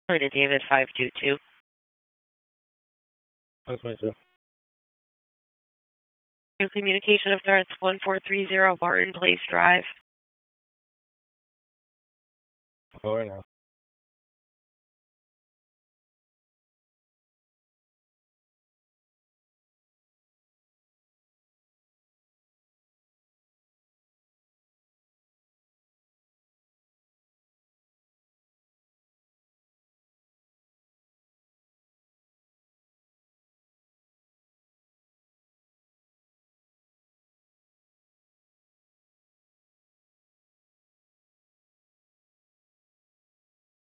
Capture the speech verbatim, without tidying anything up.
To David five two two. That's my too. New communication of threats one four three zero Barton Place Drive. Oh, right now.